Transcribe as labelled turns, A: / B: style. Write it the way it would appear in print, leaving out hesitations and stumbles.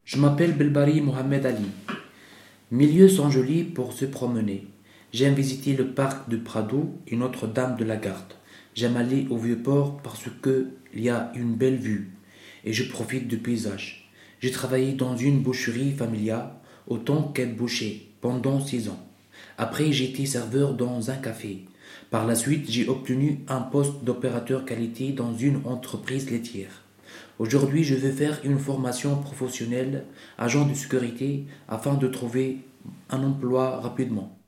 A: Je m'appelle Belbari Mohamed Ali. Mes lieux sont jolis pour se promener. J'aime visiter le parc de Prado et Notre-Dame de la Garde. J'aime aller au Vieux-Port parce qu'il y a une belle vue et je profite du paysage. J'ai travaillé dans une boucherie familiale autant qu'être boucher pendant 6 ans. Après, j'ai été serveur dans un café. Par la suite, j'ai obtenu un poste d'opérateur qualité dans une entreprise laitière. Aujourd'hui, je veux faire une formation professionnelle, agent de sécurité, afin de trouver un emploi rapidement.